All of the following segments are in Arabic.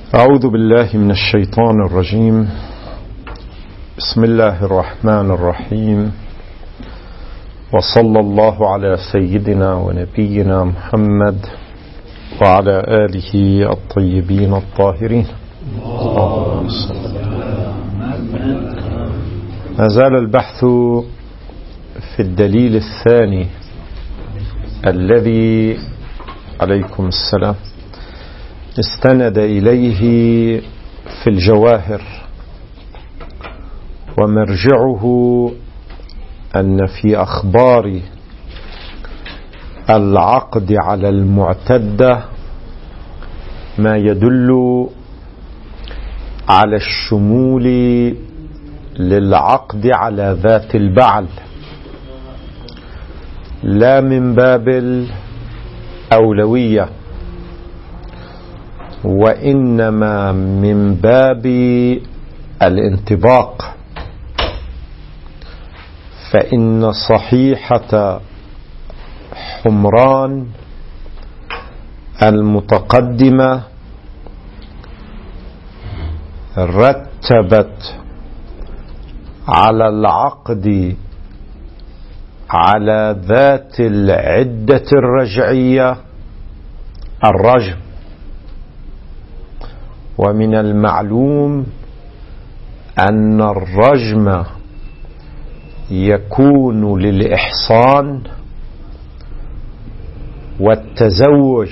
أعوذ بالله من الشيطان الرجيم. بسم الله الرحمن الرحيم، وصلى الله على سيدنا ونبينا محمد وعلى آله الطيبين الطاهرين. ما زال البحث في الدليل الثاني الذي عليكم السلام استند إليه في الجواهر، ومرجعه أن في أخبار العقد على المعتدة ما يدل على الشمول للعقد على ذات البعل، لا من باب الأولوية، وإنما من باب الانطباق. فإن صحيحة حمران المتقدمة رتبت على العقد على ذات العدة الرجعية الرجم، ومن المعلوم أن الرجم يكون للإحصان والتزوج،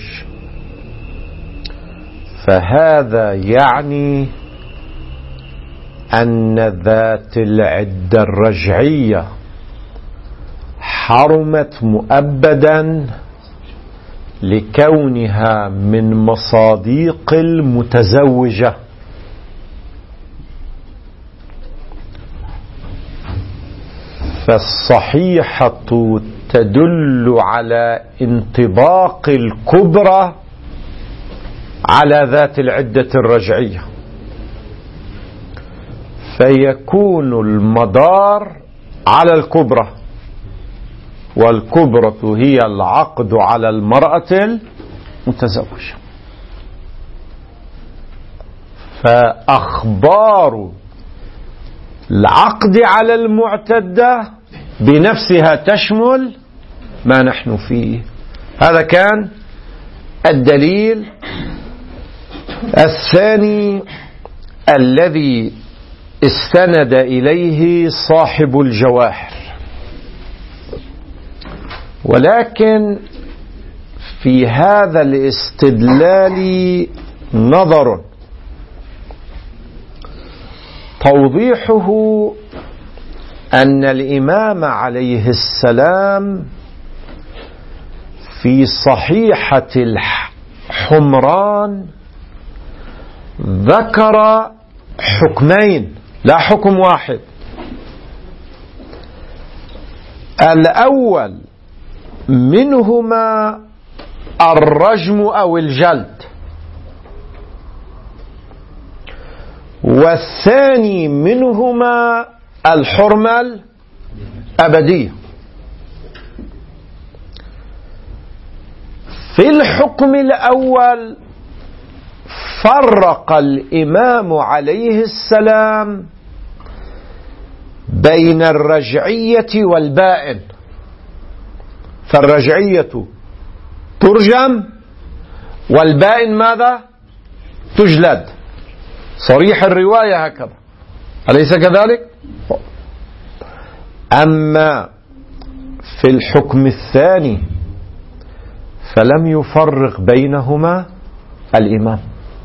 فهذا يعني أن ذات العدة الرجعية حرمت مؤبدا لكونها من مصاديق المتزوجة. فالصحيحة تدل على انطباق الكبرى على ذات العدة الرجعية، فيكون المدار على الكبرى، والكبرى هي العقد على المرأة المتزوجة. فأخبار العقد على المعتدة بنفسها تشمل ما نحن فيه. هذا كان الدليل الثاني الذي استند إليه صاحب الجواهر. ولكن في هذا الاستدلال نظر، توضيحه أن الإمام عليه السلام في صحيحة الحمران ذكر حكمين، لا حكم واحد. الأول منهما الرجم أو الجلد، والثاني منهما الحرمة الأبدية. في الحكم الأول فرق الإمام عليه السلام بين الرجعية والبائن، فالرجعية ترجم والبائن ماذا؟ تجلد. صريح الرواية هكذا، أليس كذلك؟ أما في الحكم الثاني فلم يفرق بينهما الإمام،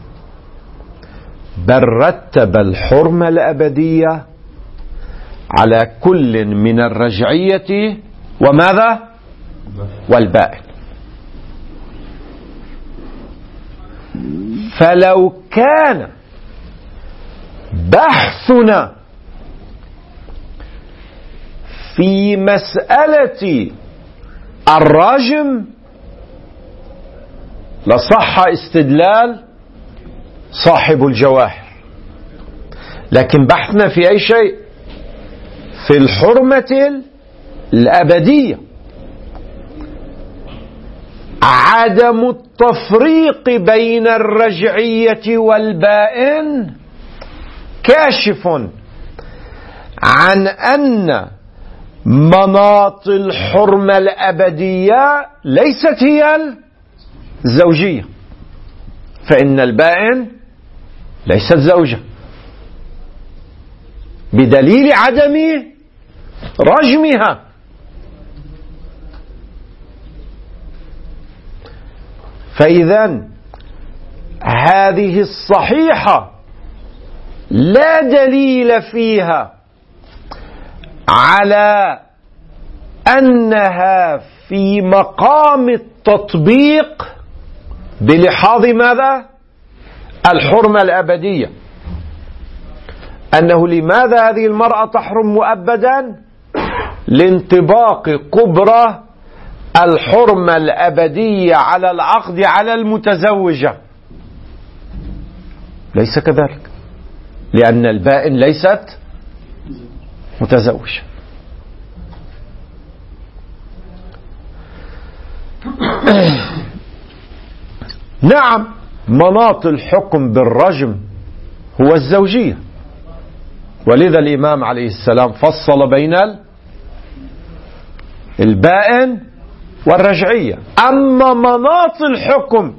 بل رتب الحرمة الأبدية على كل من الرجعية وماذا؟ والبائن. فلو كان بحثنا في مسألة الرجم لصح استدلال صاحب الجواهر، لكن بحثنا في أي شيء؟ في الحرمة الأبدية. عدم التفريق بين الرجعية والبائن كاشف عن أن مناط الحرمة الأبدية ليست هي الزوجية، فإن البائن ليست زوجة بدليل عدم رجمها. فإذا هذه الصحيحة لا دليل فيها على أنها في مقام التطبيق بلحاظ ماذا؟ الحرمة الأبدية. أنه لماذا هذه المرأة تحرم مؤبدا؟ لانطباق كبرى الحرمة الأبدية على العقد على المتزوجة. ليس كذلك، لأن البائن ليست متزوجة. نعم، مناط الحكم بالرجم هو الزوجية، ولذا الإمام عليه السلام فصل بين البائن والرجعية. أما مناط الحكم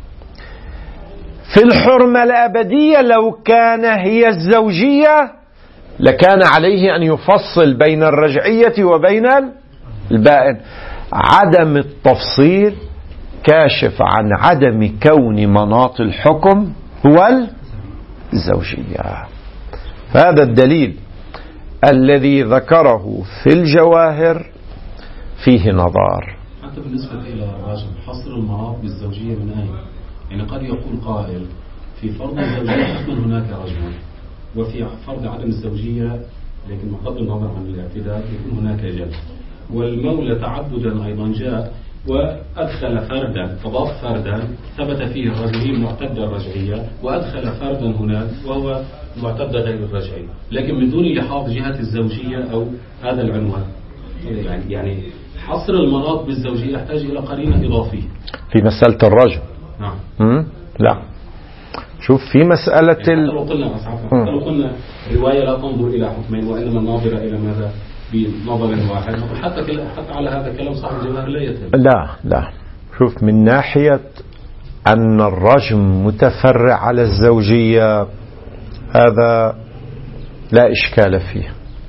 في الحرمة الأبدية لو كان هي الزوجية لكان عليه أن يفصل بين الرجعية وبين البائن. عدم التفصيل كاشف عن عدم كون مناط الحكم هو الزوجية. هذا الدليل الذي ذكره في الجواهر فيه نظار. حتى بالنسبة إلى الرجل حصر المناط بالزوجية من أين؟ يعني قد يقول قائل في فرض الزوجية حتما هناك رجل، وفي فرض عدم الزوجية لكن بغض النظر عن الاعتداد يكون هناك جد. والمولى تعددا أيضا جاء وأدخل فردا، فضاف فردا ثبت فيه الرجعية معتدة الرجعية، وأدخل فردا هناك وهو معتدة غير الرجعية، لكن من دون لحاظ جهة الزوجية أو هذا العنوان. يعني حصر المناط بالزوجية يحتاج إلى قرينة إضافية في مسألة الرجل. نعم. لا، شوف في مسألة يعني لو قلنا رواية لا تنظر إلى حكمين وإنما الناظرة إلى ماذا بنظر واحد، حتى على هذا الكلام صاحب الجواهر لا يتم. لا، شوف من ناحية أن الرجم متفرع على الزوجية هذا لا إشكال فيه.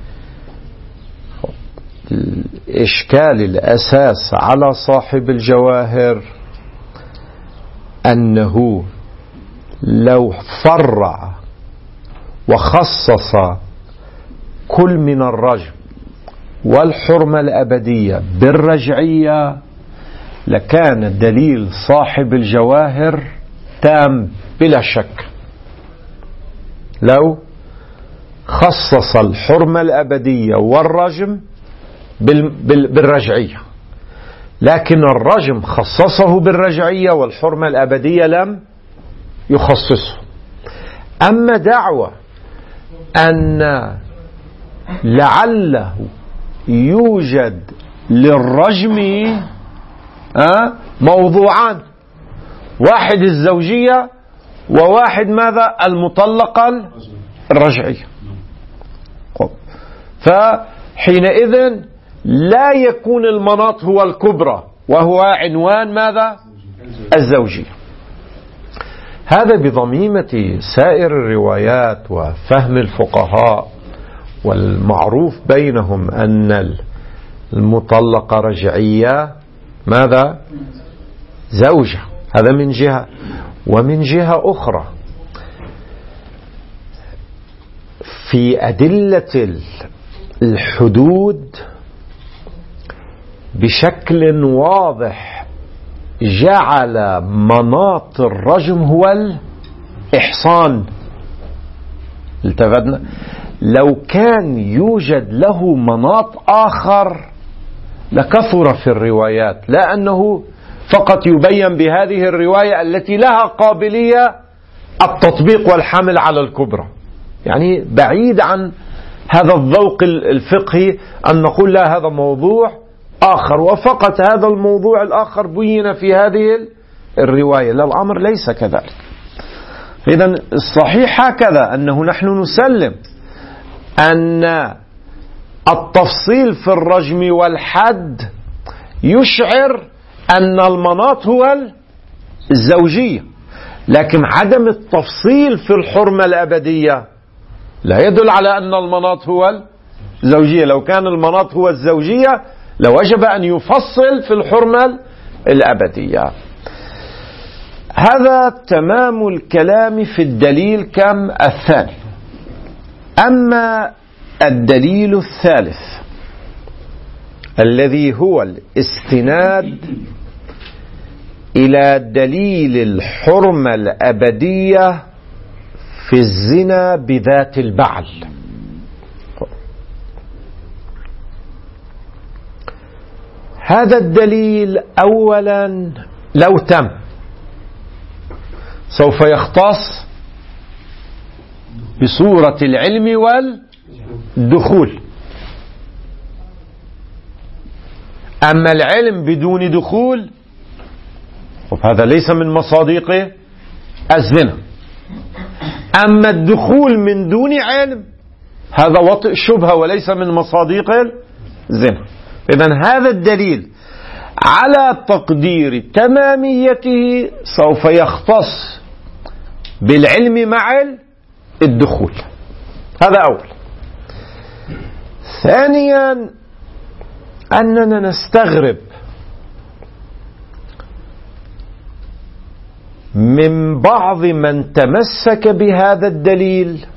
الإشكال الأساس على صاحب الجواهر أنه لو فرع وخصص كل من الرجم والحرمة الأبدية بالرجعية لكان دليل صاحب الجواهر تام بلا شك. لو خصص الحرمة الأبدية والرجم بالرجعية، لكن الرجم خصصه بالرجعية والحرمة الأبدية لم يخصصه. أما دعوة أن لعله يوجد للرجم موضوعان، واحد الزوجية وواحد ماذا؟ المطلقة الرجعية. فحينئذ لا يكون المناط هو الكبرى وهو عنوان ماذا؟ الزوجية. هذا بضميمة سائر الروايات وفهم الفقهاء، والمعروف بينهم أن المطلقة رجعية ماذا؟ زوجة. هذا من جهة. ومن جهة أخرى في أدلة الحدود بشكل واضح جعل مناط الرجم هو الإحصان. التفتنا لو كان يوجد له مناط آخر لكثر في الروايات، لا أنه فقط يبين بهذه الرواية التي لها قابلية التطبيق والحمل على الكبرى. يعني بعيد عن هذا الذوق الفقهي أن نقول لا هذا موضوع آخر، وفقط هذا الموضوع الآخر بين في هذه الرواية. لا، الأمر ليس كذلك. إذن الصحيح هكذا، أنه نحن نسلم أن التفصيل في الرجم والحد يشعر أن المناط هو الزوجية، لكن عدم التفصيل في الحرمة الأبدية لا يدل على أن المناط هو الزوجية. لو كان المناط هو الزوجية لوجب أن يفصل في الحرمة الأبدية. هذا تمام الكلام في الدليل كم الثاني. أما الدليل الثالث الذي هو الاستناد إلى دليل الحرمة الأبدية في الزنا بذات البعل. هذا الدليل أولا لو تم سوف يختص بصورة العلم والدخول. أما العلم بدون دخول هذا ليس من مصادق الزنا. أما الدخول من دون علم هذا وطئ الشبهة وليس من مصادق الزنا. إذن هذا الدليل على تقدير تماميته سوف يختص بالعلم مع الدخول. هذا أول. ثانيا أننا نستغرب من بعض من تمسك بهذا الدليل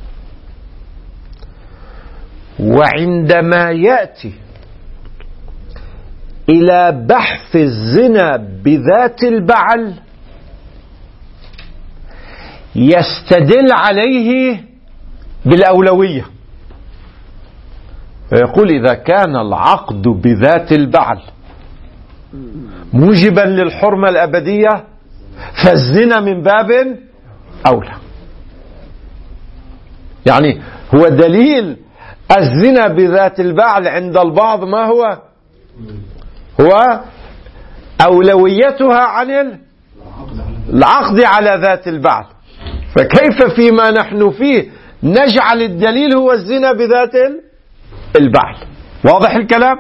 وعندما يأتي إلى بحث الزنا بذات البعل يستدل عليه بالأولوية، فيقول إذا كان العقد بذات البعل موجبا للحرمة الأبدية فالزنا من باب أولى. يعني هو دليل الزنا بذات البعل عند البعض ما هو أولويتها عن العقد على ذات البعل، فكيف فيما نحن فيه نجعل الدليل هو الزنا بذات البعل؟ واضح الكلام؟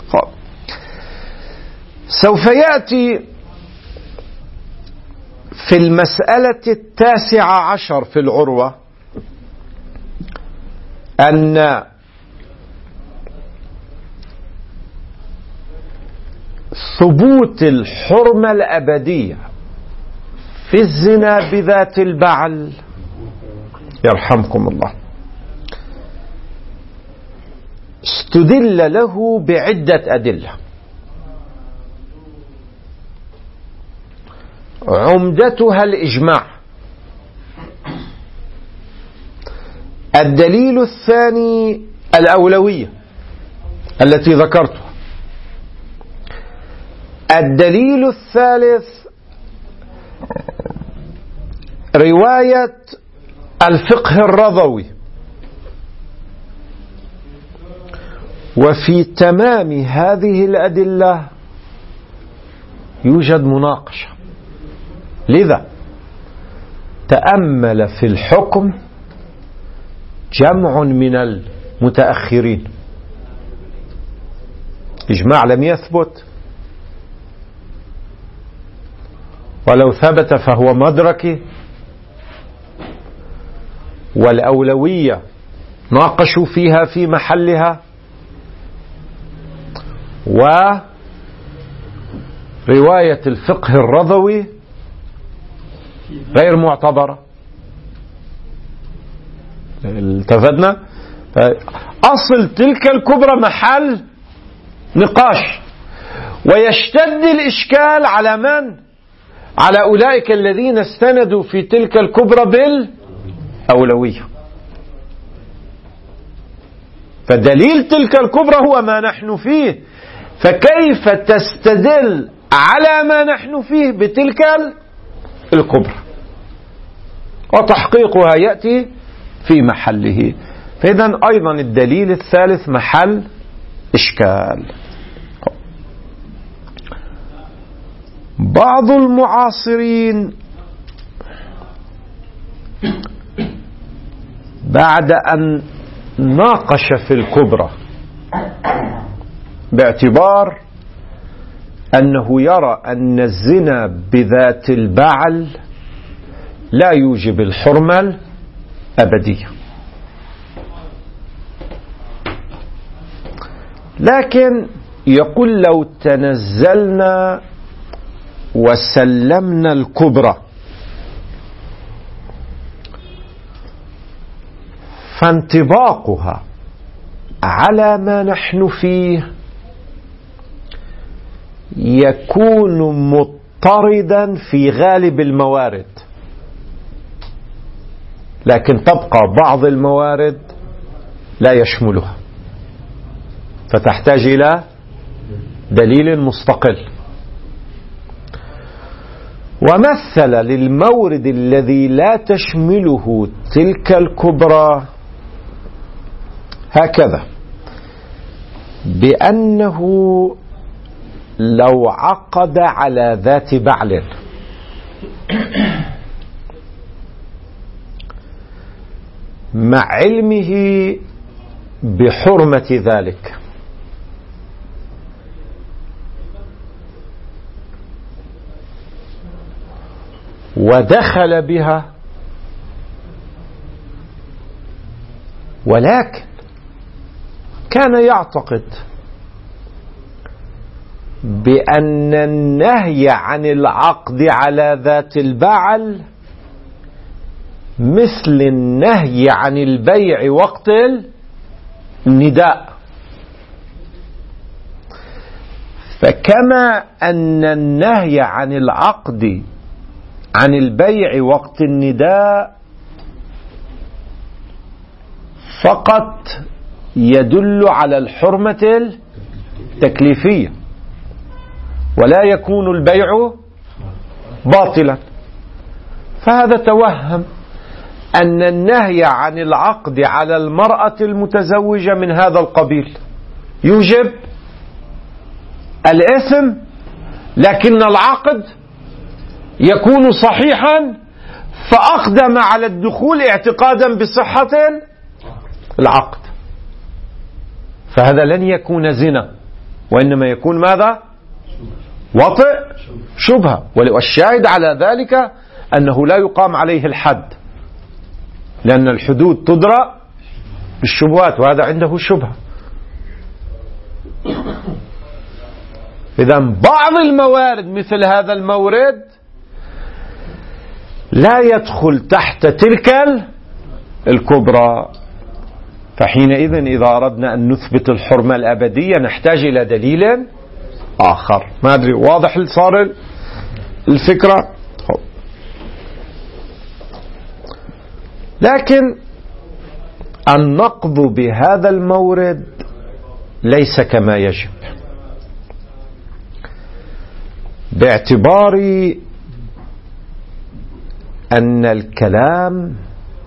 سوف يأتي في المسألة 19 في العروة أن ثبوت الحرمة الأبدية في الزنا بذات البعل يرحمكم الله استدل له بعدة أدلة، عمدتها الإجماع. الدليل الثاني الأولوية التي ذكرتها. الدليل الثالث رواية الفقه الرضوي. وفي تمام هذه الأدلة يوجد مناقشة، لذا تأمل في الحكم جمع من المتأخرين. إجماع لم يثبت، ولو ثبت فهو مدركي، والأولوية ناقشوا فيها في محلها، ورواية الفقه الرضوي غير معتبرة. التفتنا أصل تلك الكبرى محل نقاش، ويشتد الإشكال على من؟ على أولئك الذين استندوا في تلك الكبرى بالأولوية. فدليل تلك الكبرى هو ما نحن فيه، فكيف تستدل على ما نحن فيه بتلك الكبرى؟ وتحقيقها يأتي في محله. فإذا أيضا الدليل الثالث محل إشكال. بعض المعاصرين بعد أن ناقش في الكبرى باعتبار أنه يرى أن الزنا بذات البعل لا يوجب الحرمة الأبدية، لكن يقول لو تنزلنا وسلمنا الكبرى فانطباقها على ما نحن فيه يكون مضطردا في غالب الموارد، لكن تبقى بعض الموارد لا يشملها، فتحتاج إلى دليل مستقل. ومثل للمورد الذي لا تشمله تلك الكبرى هكذا: بأنه لو عقد على ذات بعل مع علمه بحرمة ذلك ودخل بها، ولكن كان يعتقد بأن النهي عن العقد على ذات البعل مثل النهي عن البيع وقت النداء، فكما أن النهي عن العقد عن البيع وقت النداء فقط يدل على الحرمة التكليفية ولا يكون البيع باطلا، فهذا توهم أن النهي عن العقد على المرأة المتزوجة من هذا القبيل يوجب الإثم، لكن العقد يكون صحيحا، فأقدم على الدخول اعتقادا بصحة العقد، فهذا لن يكون زنا، وإنما يكون ماذا؟ وطئ شبهة. والشاهد على ذلك أنه لا يقام عليه الحد، لأن الحدود تدرى بالشبهات، وهذا عنده شبهة. إذن بعض الموارد مثل هذا المورد لا يدخل تحت تلك الكبرى، فحينئذ إذا أردنا أن نثبت الحرمة الأبدية نحتاج إلى دليل آخر. ما أدري واضح صار الفكرة؟ لكن النقض بهذا المورد ليس كما يجب، باعتبار أن الكلام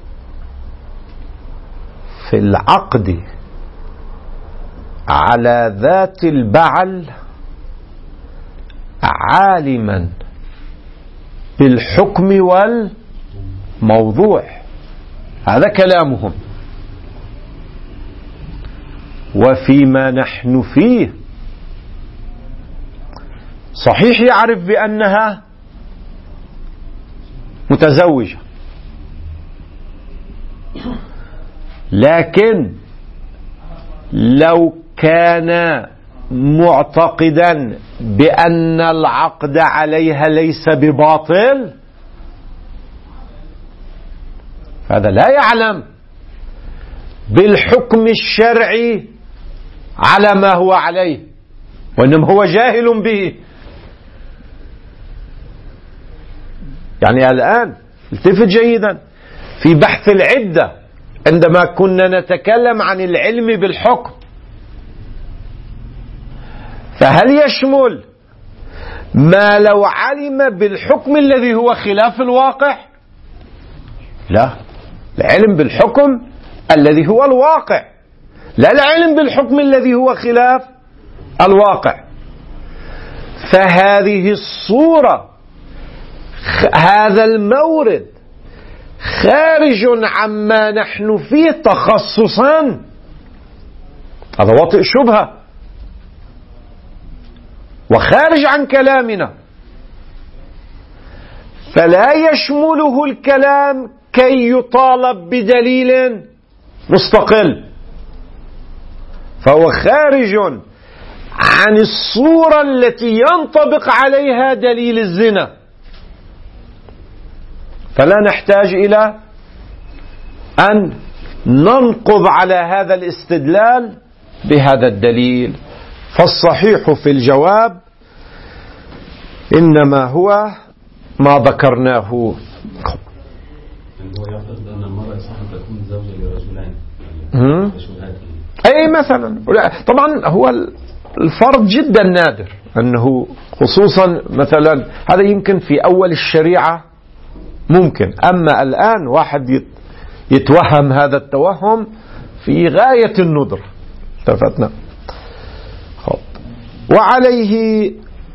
في العقد على ذات البعل عالما بالحكم والموضوع، هذا كلامهم. وفيما نحن فيه صحيح يعرف بأنها متزوجة، لكن لو كان معتقدا بأن العقد عليها ليس بباطل هذا لا يعلم بالحكم الشرعي على ما هو عليه، وإنما هو جاهل به. يعني الآن التفت جيدا في بحث العدة، عندما كنا نتكلم عن العلم بالحكم، فهل يشمل ما لو علم بالحكم الذي هو خلاف الواقع؟ لا، العلم بالحكم الذي هو الواقع، لا العلم بالحكم الذي هو خلاف الواقع. فهذه الصورة هذا المورد خارج عما نحن فيه تخصصا، هذا واطئ شبهة وخارج عن كلامنا، فلا يشمله الكلام كي يطالب بدليل مستقل، فهو خارج عن الصورة التي ينطبق عليها دليل الزنا، فلا نحتاج إلى أن ننقض على هذا الاستدلال بهذا الدليل. فالصحيح في الجواب إنما هو ما ذكرناه. هو يعتقد أن المرأة صح تكون زوجة لرجلين أي مثلا. طبعا هو الفرض جدا نادر أنه خصوصا مثلا هذا يمكن في أول الشريعة ممكن، أما الآن واحد يتوهم هذا التوهم في غاية الندرة. التفتنا. وعليه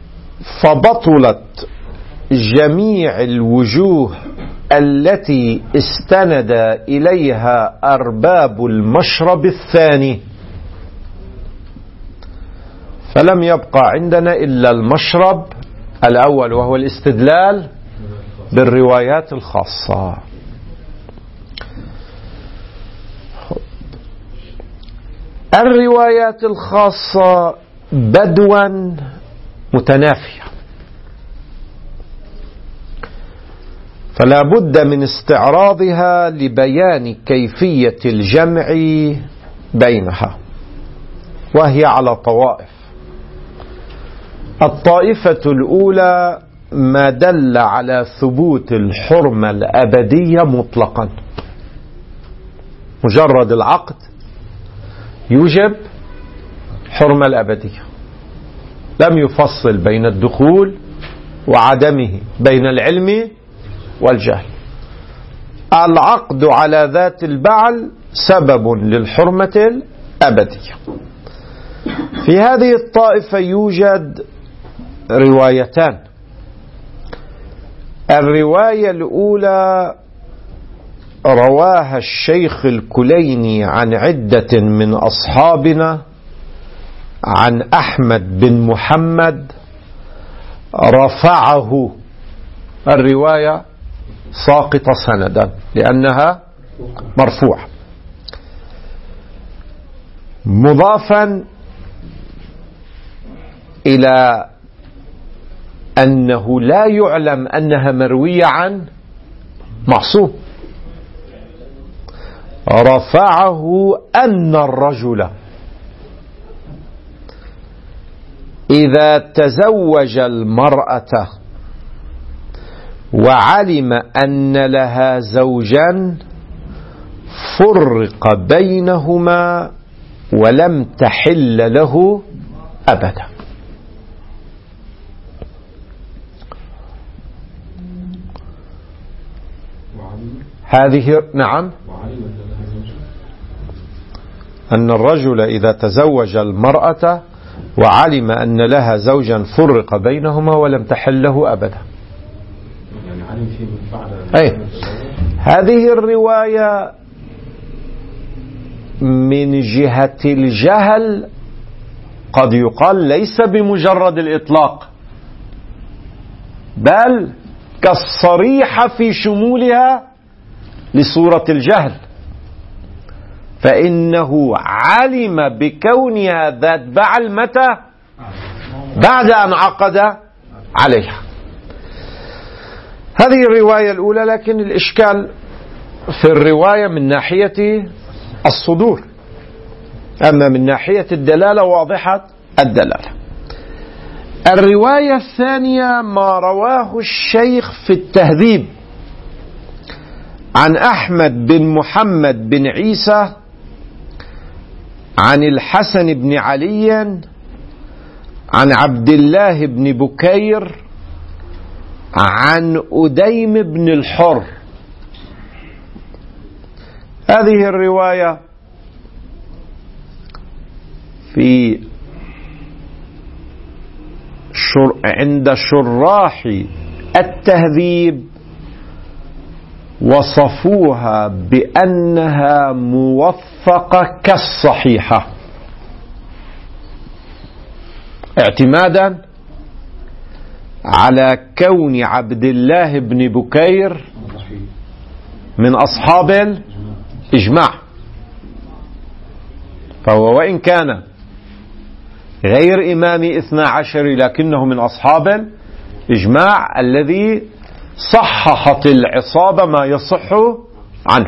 فبطلت جميع الوجوه التي استند إليها أرباب المشرب الثاني، فلم يبقى عندنا إلا المشرب الأول وهو الاستدلال بالروايات الخاصة. الروايات الخاصة بدوا متنافية، فلا بد من استعراضها لبيان كيفية الجمع بينها، وهي على طوائف. الطائفة الأولى ما دل على ثبوت الحرمة الأبدية مطلقا، مجرد العقد يوجب حرمة الأبدية، لم يفصل بين الدخول وعدمه، بين العلم والجهل. العقد على ذات البعل سبب للحرمة الأبدية. في هذه الطائفة يوجد روايتان. الرواية الأولى رواها الشيخ الكليني عن عدة من أصحابنا عن أحمد بن محمد رفعه. الرواية ساقطة سندا لأنها مرفوعة، مضافا إلى أنه لا يعلم أنها مروية عن معصوم. رفعه أن الرجل إذا تزوج المرأة وعلم أن لها زوجا فرق بينهما ولم تحل له أبدا. هذه نعم، أن الرجل إذا تزوج المرأة وعلم أن لها زوجا فرق بينهما ولم تحل له أبدا. أي هذه الرواية من جهة الجهل قد يقال ليس بمجرد الإطلاق، بل كالصريحة في شمولها لصورة الجهل، فإنه علم بكونها ذات بعل متى؟ بعد أن عقد عليها. هذه الرواية الأولى، لكن الإشكال في الرواية من ناحية الصدور، أما من ناحية الدلالة واضحة الدلالة. الرواية الثانية ما رواه الشيخ في التهذيب عن أحمد بن محمد بن عيسى عن الحسن بن علي عن عبد الله بن بكير عن أديم بن الحر. هذه الرواية في عند شراح التهذيب وصفوها بأنها موثقة كالصحيحة، اعتمادا على كون عبد الله بن بكير من أصحاب الإجماع. فهو وإن كان غير إمام 12 لكنه من أصحاب الإجماع الذي صححت العصابة ما يصح عنه.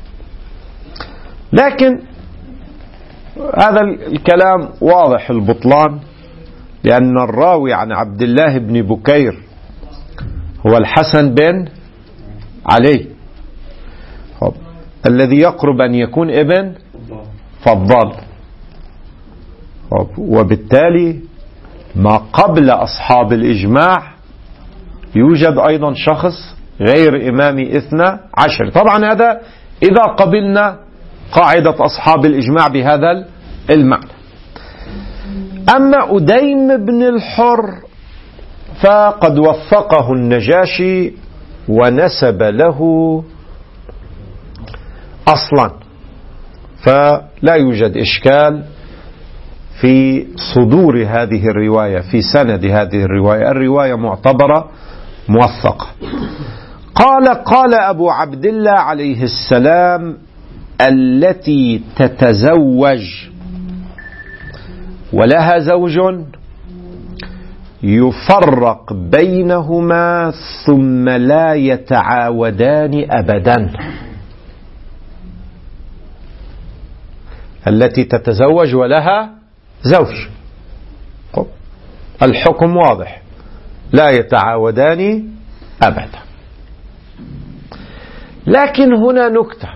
لكن هذا الكلام واضح البطلان، لأن الراوي عن عبد الله بن بكير هو الحسن بن علي الذي يقرب أن يكون ابن فضال، وبالتالي ما قبل أصحاب الإجماع يوجد أيضا شخص غير إمام 12. طبعا هذا إذا قبلنا قاعدة أصحاب الإجماع بهذا المعنى. أما أديم بن الحر فقد وثقه النجاشي ونسب له أصلا، فلا يوجد إشكال في صدور هذه الرواية، في سند هذه الرواية. الرواية معتبرة موثقة. قال أبو عبد الله عليه السلام: التي تتزوج ولها زوج يفرق بينهما ثم لا يتعاودان أبدا. التي تتزوج ولها زوج، الحكم واضح، لا يتعاودان أبدا. لكن هنا نكتة،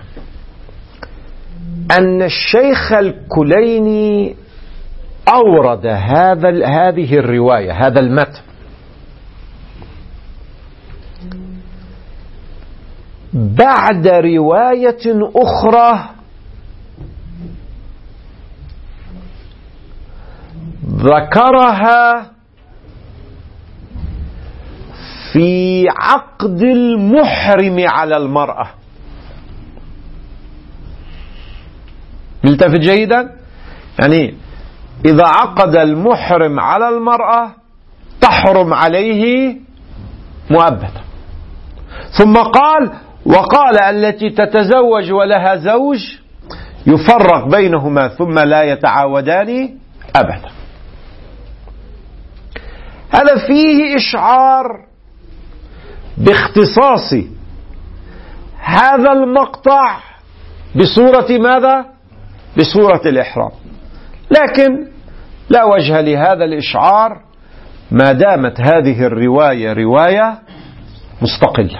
أن الشيخ الكليني أورد هذه الرواية، هذا المتن، بعد رواية أخرى ذكرها في عقد المحرم على المرأة. التفت جيدا، يعني إذا عقد المحرم على المرأة تحرم عليه مؤبدا. ثم وقال التي تتزوج ولها زوج يفرق بينهما ثم لا يتعاودان أبدا. هذا فيه إشعار باختصاص هذا المقطع بصورة ماذا؟ بصورة الإحرام. لكن لا وجه لهذا الإشعار ما دامت هذه الرواية رواية مستقلة.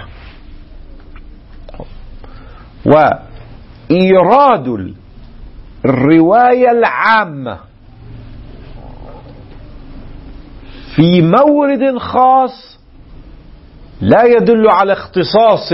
وإيراد الرواية العامة في مورد خاص لا يدل على اختصاص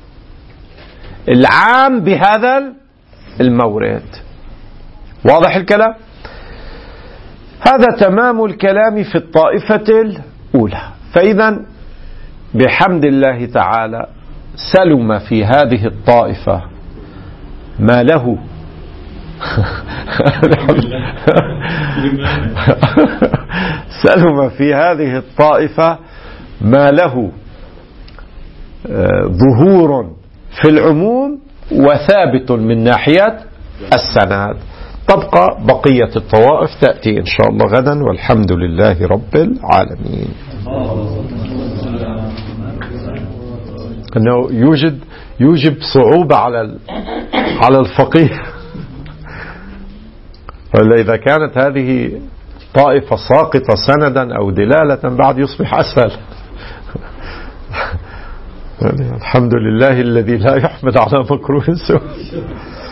العام بهذا المورد. واضح الكلام؟ هذا تمام الكلام في الطائفة الأولى. فإذا بحمد الله تعالى سلم في هذه الطائفة ما له سلم في هذه الطائفة ما له ظهور في العموم وثابت من ناحية السند. تبقى بقية الطوائف تأتي إن شاء الله غدا، والحمد لله رب العالمين. أنه يوجب صعوبة على الفقيه، ولا إذا كانت هذه طائفة ساقطة سندا أو دلالة بعد يصبح أسهل. الحمد لله الذي لا يحمد على مكروه سوء.